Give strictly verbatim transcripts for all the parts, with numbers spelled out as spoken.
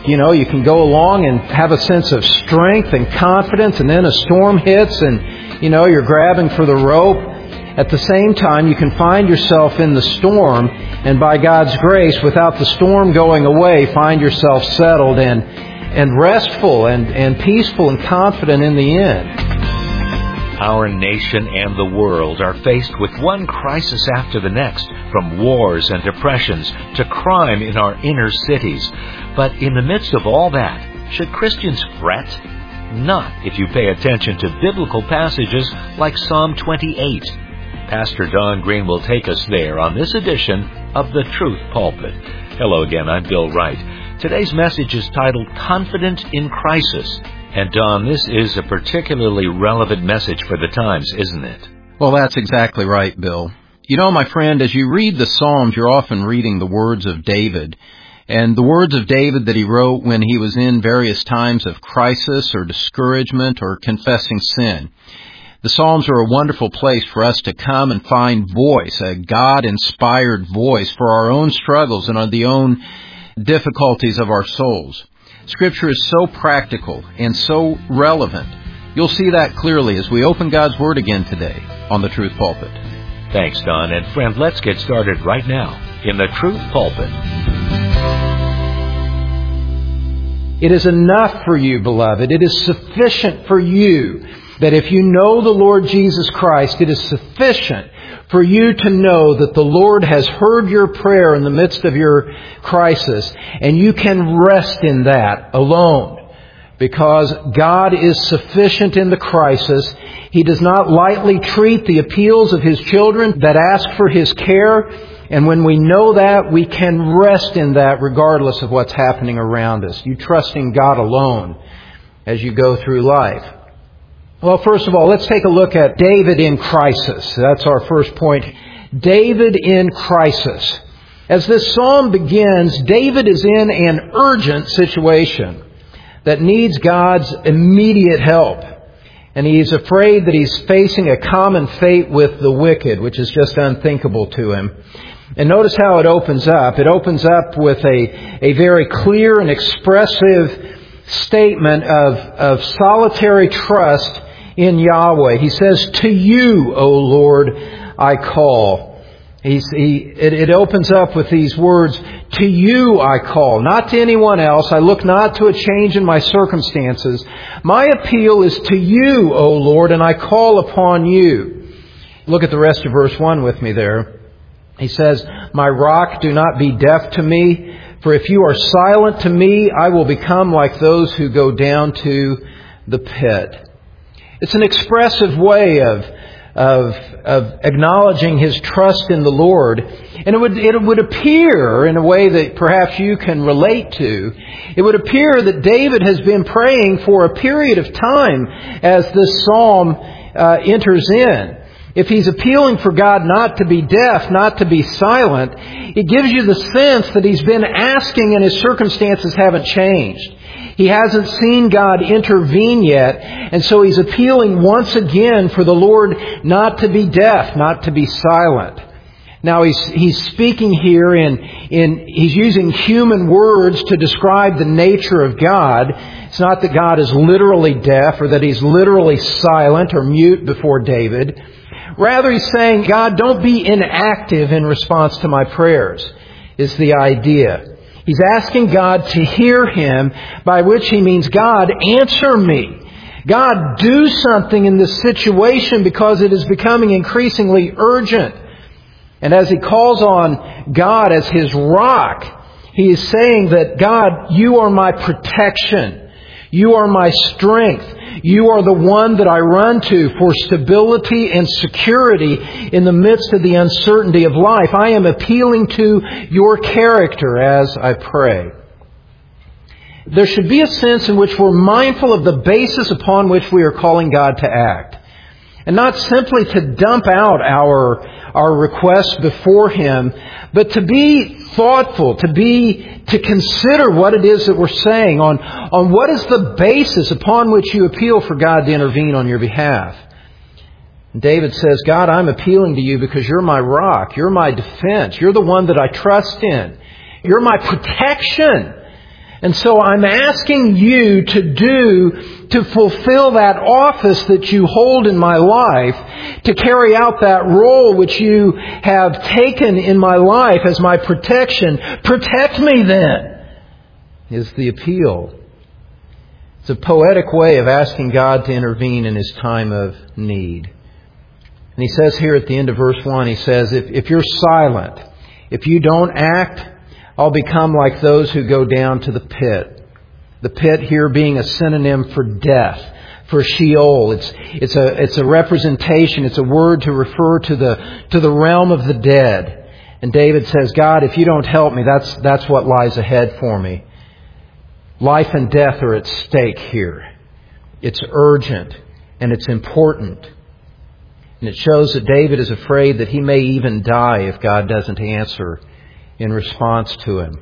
You know, you can go along and have a sense of strength and confidence, and then a storm hits and, you know, you're grabbing for the rope. At the same time, you can find yourself in the storm, and by God's grace, without the storm going away, find yourself settled and, and restful and, and peaceful and confident in the end. Our nation and the world are faced with one crisis after the next, from wars and depressions to crime in our inner cities. But in the midst of all that, should Christians fret? Not if you pay attention to biblical passages like Psalm twenty-eight. Pastor Don Green will take us there on this edition of The Truth Pulpit. Hello again, I'm Bill Wright. Today's message is titled Confident in Crisis. And Don, this is a particularly relevant message for the times, isn't it? Well, that's exactly right, Bill. You know, my friend, as you read the Psalms, you're often reading the words of David. And the words of David that he wrote when he was in various times of crisis or discouragement or confessing sin. The Psalms are a wonderful place for us to come and find voice, a God-inspired voice for our own struggles and the own difficulties of our souls. Scripture is so practical and so relevant. You'll see that clearly as we open God's Word again today on The Truth Pulpit. Thanks, Don. And friend, let's get started right now in The Truth Pulpit. It is enough for you, beloved. It is sufficient for you that if you know the Lord Jesus Christ, it is sufficient for you to know that the Lord has heard your prayer in the midst of your crisis, and you can rest in that alone, because God is sufficient in the crisis. He does not lightly treat the appeals of His children that ask for His care, and when we know that, we can rest in that regardless of what's happening around us. You trust in God alone as you go through life. Well, first of all, let's take a look at David in crisis. That's our first point. David in crisis. As this psalm begins, David is in an urgent situation that needs God's immediate help. And he's afraid that he's facing a common fate with the wicked, which is just unthinkable to him. And notice how it opens up. It opens up with a, a very clear and expressive statement of, of solitary trust in Yahweh. He says, "To you, O Lord, I call." He's, he, it, it opens up with these words, "To you I call," not to anyone else. I look not to a change in my circumstances. My appeal is to you, O Lord, and I call upon you. Look at the rest of verse one with me there. He says, "My rock, do not be deaf to me, for if you are silent to me, I will become like those who go down to the pit." It's an expressive way of, of, of acknowledging his trust in the Lord. And it would, it would appear, in a way that perhaps you can relate to, it would appear that David has been praying for a period of time as this psalm uh, enters in. If he's appealing for God not to be deaf, not to be silent, it gives you the sense that he's been asking and his circumstances haven't changed. He hasn't seen God intervene yet, and so he's appealing once again for the Lord not to be deaf, not to be silent. Now he's he's speaking here in in he's using human words to describe the nature of God. It's not that God is literally deaf or that he's literally silent or mute before David. Rather, he's saying, God, don't be inactive in response to my prayers, is the idea. He's asking God to hear him, by which he means, God, answer me. God, do something in this situation because it is becoming increasingly urgent. And as he calls on God as his rock, he is saying that, God, you are my protection. You are my strength. You are the one that I run to for stability and security in the midst of the uncertainty of life. I am appealing to your character as I pray. There should be a sense in which we're mindful of the basis upon which we are calling God to act. And not simply to dump out our, our requests before Him, but to be thoughtful, to be, to consider what it is that we're saying on, on what is the basis upon which you appeal for God to intervene on your behalf. And David says, God, I'm appealing to you because you're my rock. You're my defense. You're the one that I trust in. You're my protection. And so I'm asking you to do, to fulfill that office that you hold in my life, to carry out that role which you have taken in my life as my protection. Protect me then, is the appeal. It's a poetic way of asking God to intervene in His time of need. And He says here at the end of verse one, He says, if, if you're silent, if you don't act, I'll become like those who go down to the pit. The pit here being a synonym for death, for Sheol. It's, it's a, it's a representation, it's a word to refer to the, to the realm of the dead. And David says, God, if you don't help me, that's, that's what lies ahead for me. Life and death are at stake here. It's urgent and it's important. And it shows that David is afraid that he may even die if God doesn't answer in response to him.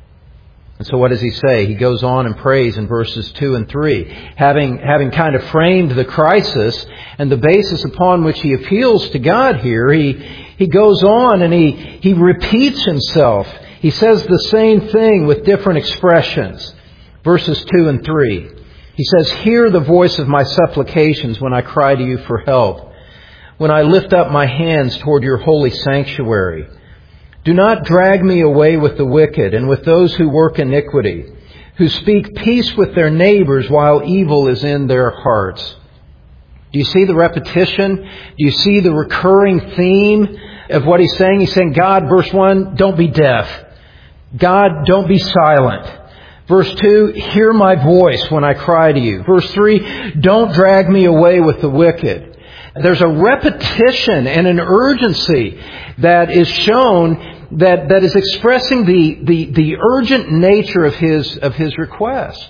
And so what does he say? He goes on and prays in verses two and three. Having, having kind of framed the crisis and the basis upon which he appeals to God here, he, he goes on and he, he repeats himself. He says the same thing with different expressions. Verses two and three. He says, hear the voice of my supplications when I cry to you for help, when I lift up my hands toward your holy sanctuary. Do not drag me away with the wicked and with those who work iniquity, who speak peace with their neighbors while evil is in their hearts. Do you see the repetition? Do you see the recurring theme of what he's saying? He's saying, God, verse one, don't be deaf. God, don't be silent. Verse two, hear my voice when I cry to you. Verse three, don't drag me away with the wicked. There's a repetition and an urgency that is shown that, that is expressing the, the, the urgent nature of his, of his request.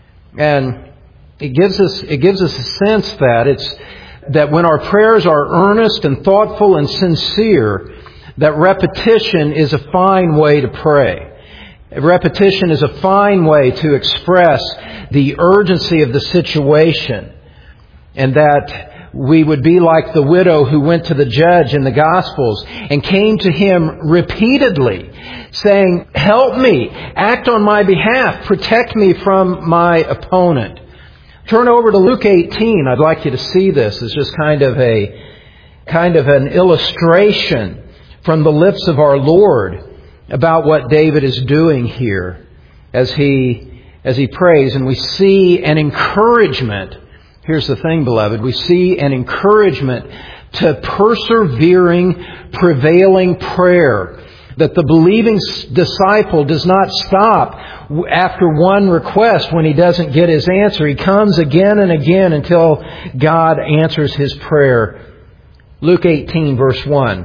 And it gives us, it gives us a sense that it's, that when our prayers are earnest and thoughtful and sincere, that repetition is a fine way to pray. Repetition is a fine way to express the urgency of the situation, and that we would be like the widow who went to the judge in the Gospels and came to him repeatedly saying, help me, act on my behalf, protect me from my opponent. Turn over to Luke eighteen. I'd like you to see this as just kind of a kind of an illustration from the lips of our Lord about what David is doing here as he as he prays. And we see an encouragement. Here's the thing, beloved. We see an encouragement to persevering, prevailing prayer. That the believing disciple does not stop after one request when he doesn't get his answer. He comes again and again until God answers his prayer. Luke eighteen, verse one.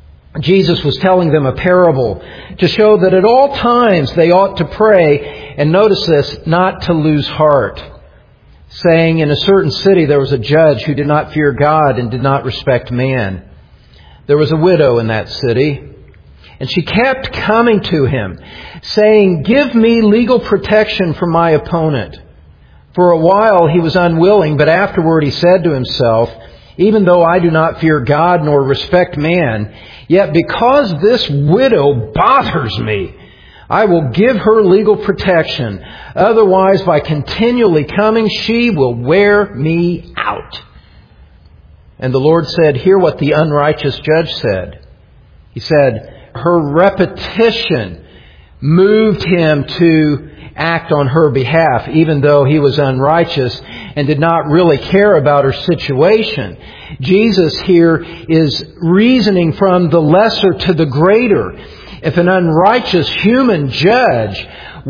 Jesus was telling them a parable to show that at all times they ought to pray, and notice this, not to lose heart. Saying, in a certain city there was a judge who did not fear God and did not respect man. There was a widow in that city, and she kept coming to him, saying, give me legal protection from my opponent. For a while he was unwilling, but afterward he said to himself, even though I do not fear God nor respect man, yet because this widow bothers me, I will give her legal protection. Otherwise, by continually coming, she will wear me out. And the Lord said, hear what the unrighteous judge said. He said, her repetition moved him to act on her behalf, even though he was unrighteous and did not really care about her situation. Jesus here is reasoning from the lesser to the greater. If an unrighteous human judge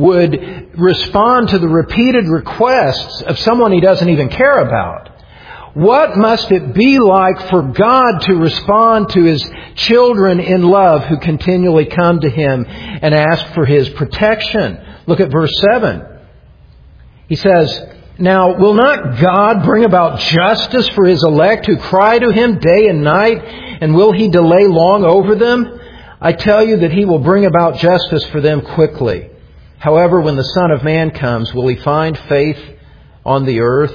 would respond to the repeated requests of someone he doesn't even care about, what must it be like for God to respond to His children in love who continually come to Him and ask for His protection? Look at verse seven. He says, now, will not God bring about justice for His elect who cry to Him day and night? And will He delay long over them? I tell you that He will bring about justice for them quickly. However, when the Son of Man comes, will He find faith on the earth?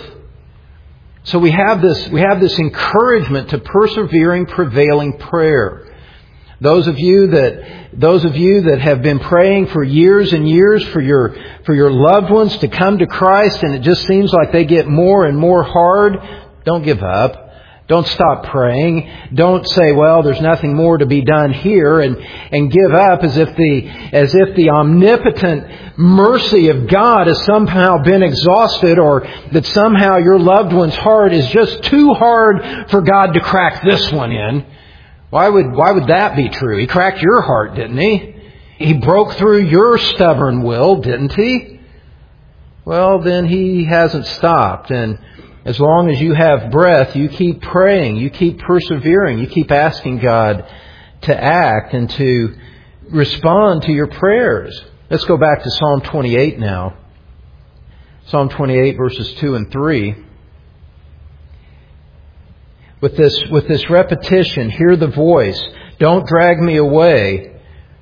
So we have this, we have this encouragement to persevering, prevailing prayer. Those of you that, those of you that have been praying for years and years for your, for your loved ones to come to Christ, and it just seems like they get more and more hard, don't give up. Don't stop praying. Don't say, well, there's nothing more to be done here, and, and give up as if the, as if the omnipotent mercy of God has somehow been exhausted, or that somehow your loved one's heart is just too hard for God to crack this one in. Why would, why would that be true? He cracked your heart, didn't He? He broke through your stubborn will, didn't He? Well, then He hasn't stopped. And as long as you have breath, you keep praying, you keep persevering, you keep asking God to act and to respond to your prayers. Let's go back to Psalm twenty-eight now. Psalm twenty-eight, verses two and three. With this, with this repetition, hear the voice. Don't drag me away.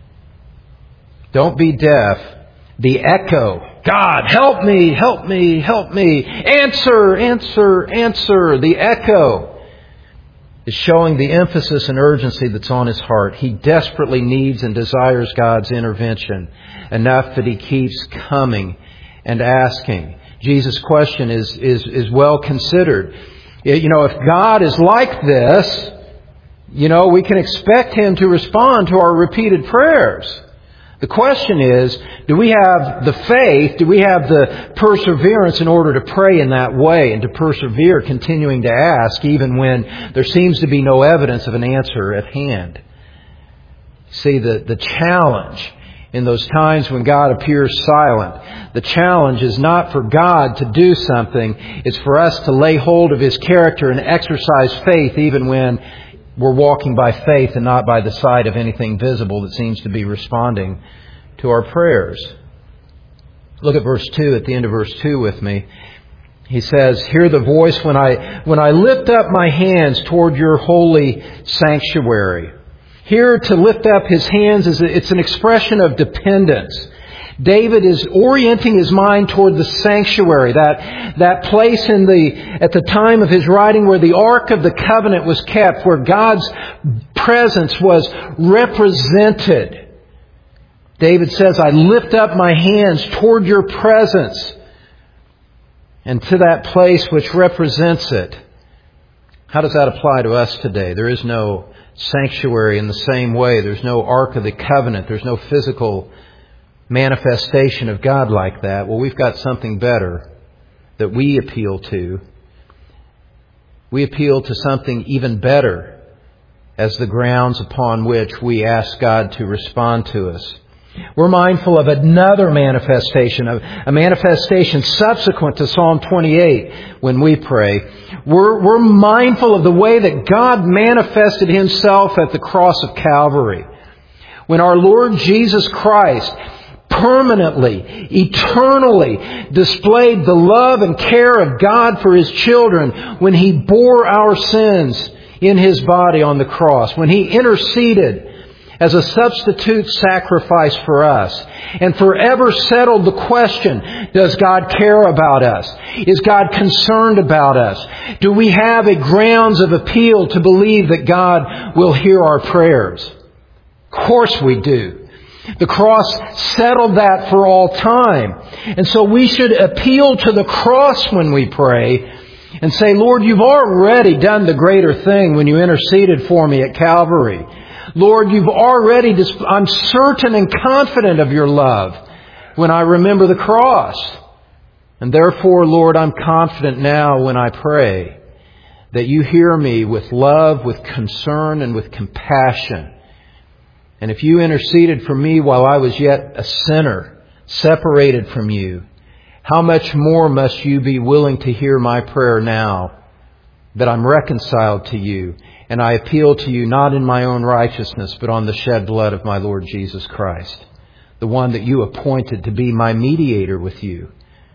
Don't be deaf. The echo. God, help me, help me, help me. Answer, answer, answer. The echo is showing the emphasis and urgency that's on his heart. He desperately needs and desires God's intervention enough that he keeps coming and asking. Jesus' question is, is, is well considered. You know, if God is like this, you know, we can expect Him to respond to our repeated prayers. The question is, do we have the faith, do we have the perseverance in order to pray in that way and to persevere, continuing to ask, even when there seems to be no evidence of an answer at hand? See, the, the challenge in those times when God appears silent, the challenge is not for God to do something, it's for us to lay hold of His character and exercise faith even when we're walking by faith and not by the sight of anything visible that seems to be responding to our prayers. Look at verse two, at the end of verse two with me. He says, hear the voice when I, when I lift up my hands toward your holy sanctuary. Here, to lift up his hands, is it's an expression of dependence. David is orienting his mind toward the sanctuary, that, that place in the, at the time of his writing where the Ark of the Covenant was kept, where God's presence was represented. David says, I lift up my hands toward your presence, and to that place which represents it. How does that apply to us today? There is no sanctuary in the same way. There's no Ark of the Covenant. There's no physical manifestation of God like that. Well, we've got something better that we appeal to. We appeal to something even better as the grounds upon which we ask God to respond to us. We're mindful of another manifestation, of a manifestation subsequent to Psalm twenty-eight when we pray. We're, we're mindful of the way that God manifested Himself at the cross of Calvary. When our Lord Jesus Christ permanently, eternally displayed the love and care of God for His children when He bore our sins in His body on the cross, when He interceded as a substitute sacrifice for us, and forever settled the question, does God care about us? Is God concerned about us? Do we have a grounds of appeal to believe that God will hear our prayers? Of course we do. The cross settled that for all time. And so we should appeal to the cross when we pray and say, Lord, you've already done the greater thing when you interceded for me at Calvary. Lord, you've already, dis- I'm certain and confident of your love when I remember the cross. And therefore, Lord, I'm confident now when I pray that you hear me with love, with concern, and with compassion. And if you interceded for me while I was yet a sinner, separated from you, how much more must you be willing to hear my prayer now that I'm reconciled to you, and I appeal to you not in my own righteousness, but on the shed blood of my Lord Jesus Christ, the one that you appointed to be my mediator with you.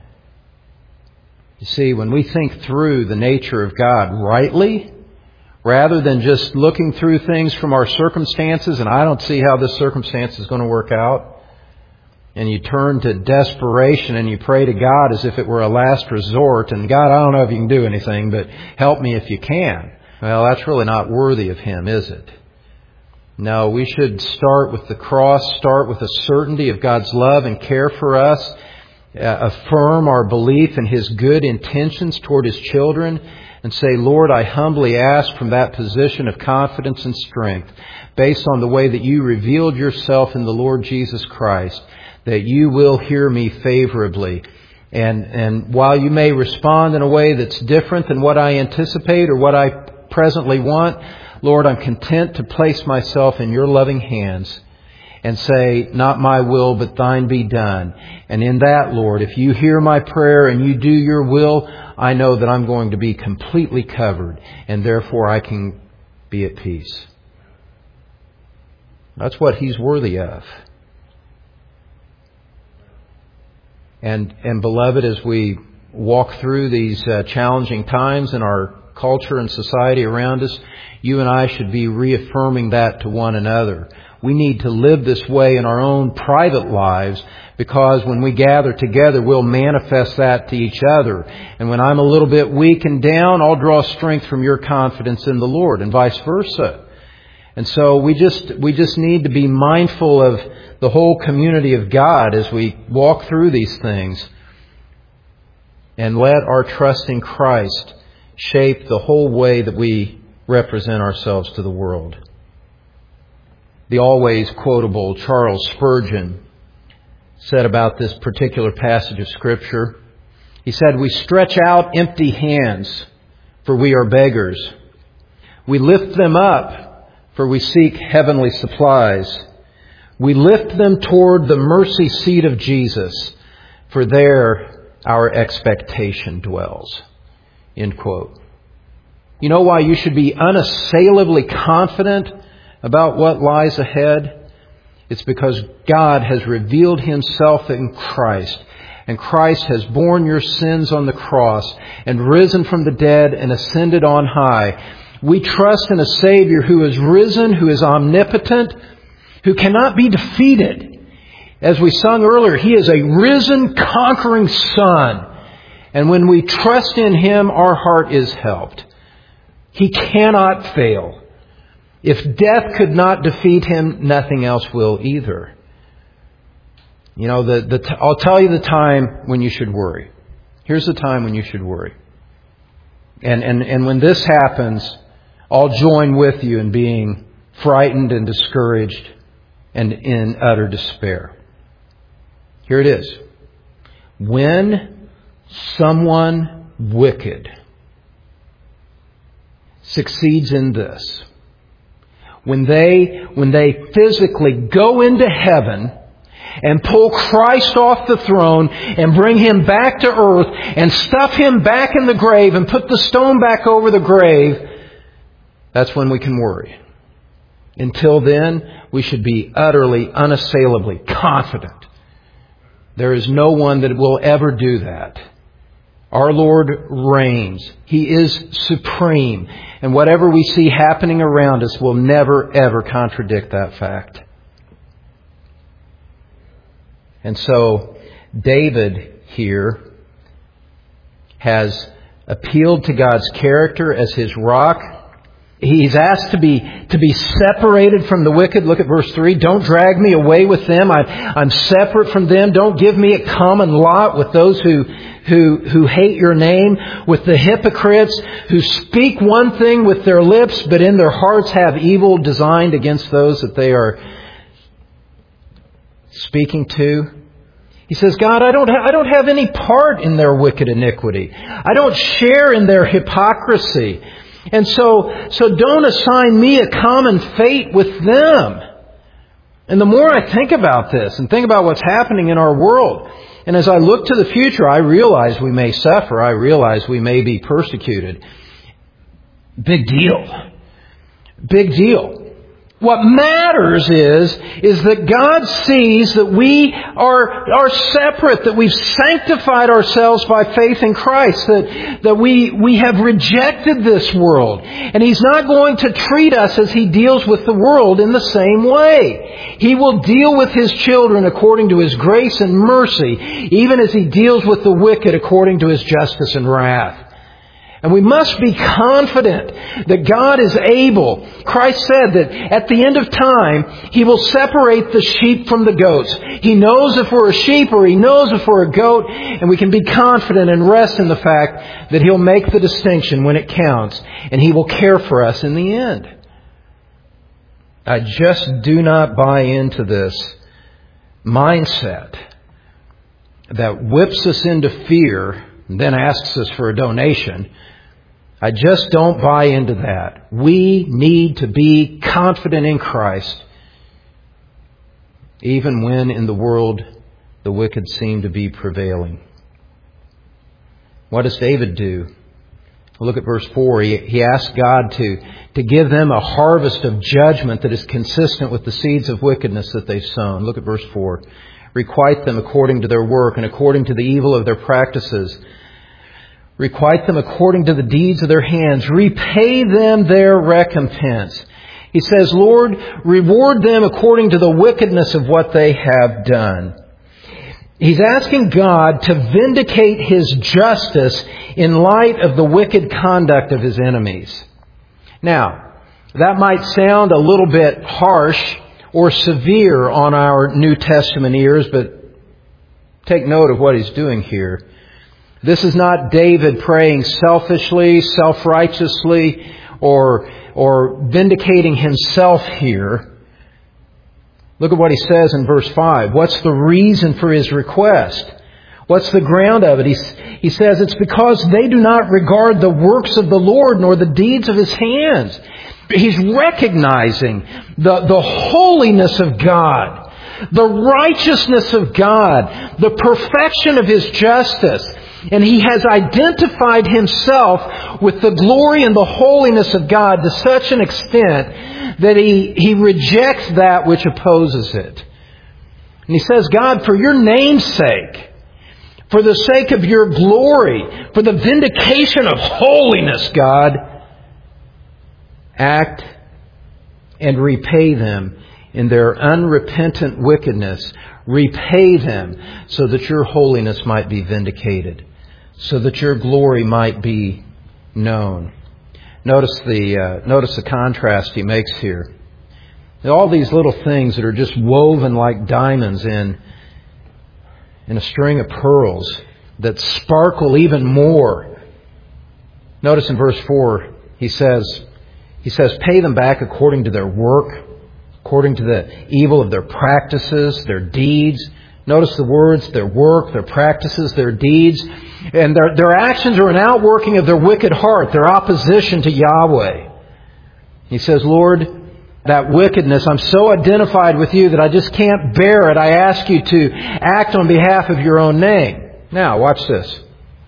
You see, when we think through the nature of God rightly, rather than just looking through things from our circumstances, and I don't see how this circumstance is going to work out, and you turn to desperation and you pray to God as if it were a last resort, and God, I don't know if you can do anything, but help me if you can. Well, that's really not worthy of Him, is it? No, we should start with the cross, start with a certainty of God's love and care for us, uh, affirm our belief in His good intentions toward His children, and say, Lord, I humbly ask from that position of confidence and strength, based on the way that You revealed Yourself in the Lord Jesus Christ, that You will hear me favorably. And, and while You may respond in a way that's different than what I anticipate or what I presently want, Lord, I'm content to place myself in Your loving hands and say, not my will, but Thine be done. And in that, Lord, if You hear my prayer and You do Your will, I know that I'm going to be completely covered, and therefore I can be at peace. That's what He's worthy of. And, and beloved, as we walk through these uh, challenging times in our culture and society around us, you and I should be reaffirming that to one another. We need to live this way in our own private lives, because when we gather together, we'll manifest that to each other. And when I'm a little bit weak and down, I'll draw strength from your confidence in the Lord, and vice versa. And so we just we just need to be mindful of the whole community of God as we walk through these things, and let our trust in Christ shape the whole way that we represent ourselves to the world. The always quotable Charles Spurgeon said about this particular passage of Scripture, he said, "We stretch out empty hands, for we are beggars. We lift them up, for we seek heavenly supplies. We lift them toward the mercy seat of Jesus, for there our expectation dwells." End quote. You know why you should be unassailably confident about what lies ahead? It's because God has revealed Himself in Christ, and Christ has borne your sins on the cross and risen from the dead and ascended on high. We trust in a Savior who is risen, who is omnipotent, who cannot be defeated. As we sung earlier, He is a risen, conquering Son. And when we trust in Him, our heart is helped. He cannot fail. If death could not defeat Him, nothing else will either. You know, the, the t- I'll tell you the time when you should worry. Here's the time when you should worry. And, and, and when this happens, I'll join with you in being frightened and discouraged and in utter despair. Here it is. When someone wicked succeeds in this, when they, when they physically go into heaven and pull Christ off the throne and bring Him back to earth and stuff Him back in the grave and put the stone back over the grave, that's when we can worry. Until then, we should be utterly, unassailably confident. There is no one that will ever do that. Our Lord reigns. He is supreme. And whatever we see happening around us will never, ever contradict that fact. And so, David here has appealed to God's character as His rock. He's asked to be to be separated from the wicked. Look at verse three. Don't drag me away with them. I, I'm separate from them. Don't give me a common lot with those who, who, who hate your name, with the hypocrites who speak one thing with their lips, but in their hearts have evil designed against those that they are speaking to. He says, God, I don't, ha- I don't have any part in their wicked iniquity. I don't share in their hypocrisy. And so, so don't assign me a common fate with them. And the more I think about this and think about what's happening in our world, and as I look to the future, I realize we may suffer. I realize we may be persecuted. Big deal. Big deal. What matters is, is that God sees that we are, are separate, that we've sanctified ourselves by faith in Christ, that, that we, we have rejected this world. And He's not going to treat us as He deals with the world in the same way. He will deal with His children according to His grace and mercy, even as He deals with the wicked according to His justice and wrath. And we must be confident that God is able. Christ said that at the end of time, He will separate the sheep from the goats. He knows if we're a sheep or He knows if we're a goat, and we can be confident and rest in the fact that He'll make the distinction when it counts, and He will care for us in the end. I just do not buy into this mindset that whips us into fear and then asks us for a donation. I just don't buy into that. We need to be confident in Christ, even when in the world the wicked seem to be prevailing. What does David do? Look at verse four. He, he asks God to, to give them a harvest of judgment that is consistent with the seeds of wickedness that they've sown. Look at verse four. Requite them according to their work and according to the evil of their practices. Requite them according to the deeds of their hands. Repay them their recompense. He says, Lord, reward them according to the wickedness of what they have done. He's asking God to vindicate His justice in light of the wicked conduct of His enemies. Now, that might sound a little bit harsh or severe on our New Testament ears, but take note of what he's doing here. This is not David praying selfishly, self-righteously, or, or vindicating himself here. Look at what he says in verse five. What's the reason for his request? What's the ground of it? He, he says it's because they do not regard the works of the Lord nor the deeds of His hands. He's recognizing the, the holiness of God, the righteousness of God, the perfection of His justice. And he has identified himself with the glory and the holiness of God to such an extent that he, he rejects that which opposes it. And he says, God, for your name's sake, for the sake of your glory, for the vindication of holiness, God, act and repay them in their unrepentant wickedness. Repay them so that your holiness might be vindicated, so that your glory might be known. Notice the uh, notice the contrast he makes here. All these little things that are just woven like diamonds in in a string of pearls that sparkle even more. Notice in verse four, he says, he says, pay them back according to their work, according to the evil of their practices, their deeds. Notice the words, their work, their practices, their deeds. And their, their actions are an outworking of their wicked heart, their opposition to Yahweh. He says, Lord, that wickedness, I'm so identified with you that I just can't bear it. I ask you to act on behalf of your own name. Now, watch this.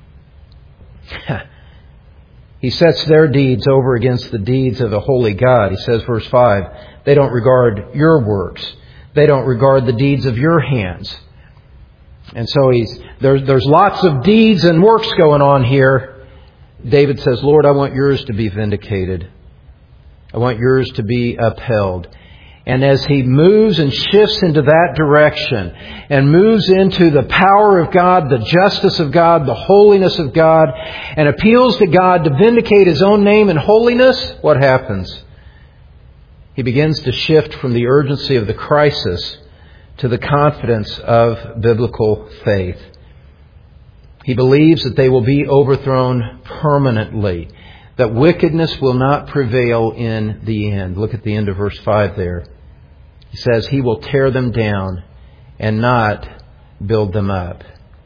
He sets their deeds over against the deeds of the holy God. He says, verse five, they don't regard your works. They don't regard the deeds of your hands. And so he's there's, there's lots of deeds and works going on here. David says, Lord, I want yours to be vindicated. I want yours to be upheld. And as he moves and shifts into that direction and moves into the power of God, the justice of God, the holiness of God, and appeals to God to vindicate His own name and holiness, what happens? He begins to shift from the urgency of the crisis to the confidence of biblical faith. He believes that they will be overthrown permanently, that wickedness will not prevail in the end. Look at the end of verse five there. He says, He will tear them down and not build them up.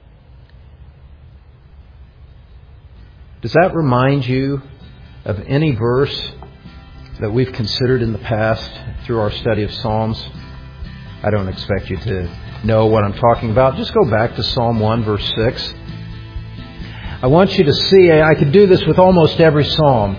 Does that remind you of any verse that we've considered in the past through our study of Psalms? I don't expect you to know what I'm talking about. Just go back to Psalm one, verse six. I want you to see, I could do this with almost every psalm,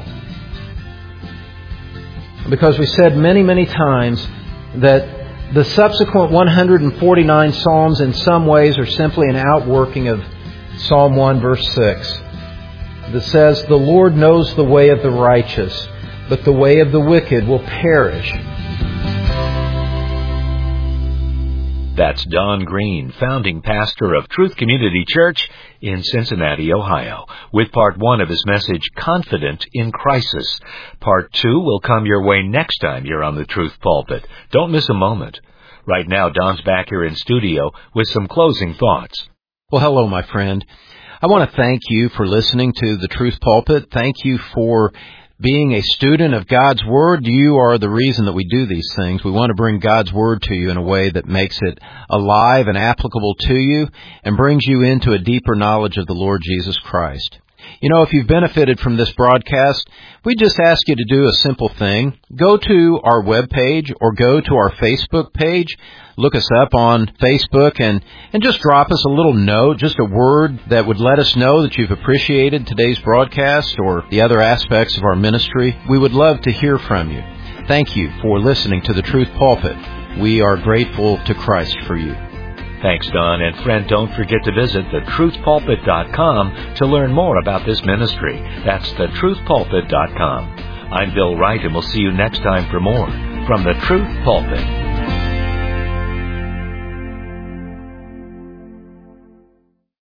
because we said many, many times that the subsequent one hundred forty-nine psalms in some ways are simply an outworking of Psalm one, verse six, that says, the Lord knows the way of the righteous, but the way of the wicked will perish. That's Don Green, founding pastor of Truth Community Church in Cincinnati, Ohio, with part one of his message, Confident in Crisis. Part two will come your way next time you're on the Truth Pulpit. Don't miss a moment. Right now, Don's back here in studio with some closing thoughts. Well, hello, my friend. I want to thank you for listening to the Truth Pulpit. Thank you for being a student of God's Word. You are the reason that we do these things. We want to bring God's Word to you in a way that makes it alive and applicable to you and brings you into a deeper knowledge of the Lord Jesus Christ. You know, if you've benefited from this broadcast, we just ask you to do a simple thing. Go to our webpage or go to our Facebook page. Look us up on Facebook and, and just drop us a little note, just a word that would let us know that you've appreciated today's broadcast or the other aspects of our ministry. We would love to hear from you. Thank you for listening to the Truth Pulpit. We are grateful to Christ for you. Thanks, Don. And friend, don't forget to visit the truth pulpit dot com to learn more about this ministry. That's the truth pulpit dot com. I'm Bill Wright, and we'll see you next time for more from the Truth Pulpit.